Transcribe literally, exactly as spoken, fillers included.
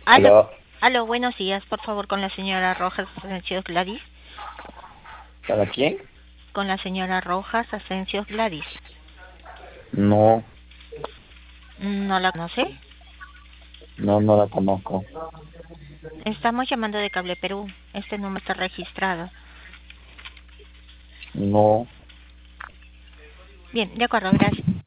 Aló, Aló, aló, buenos días, por favor, con la señora Rojas Asensio Gladys. ¿para quién? Con la señora Rojas Asensio Gladys. No, ¿No la conoce? no, no la conozco. Estamos llamando de Cable Perú. Este número está registrado. No. Bien, de acuerdo, gracias.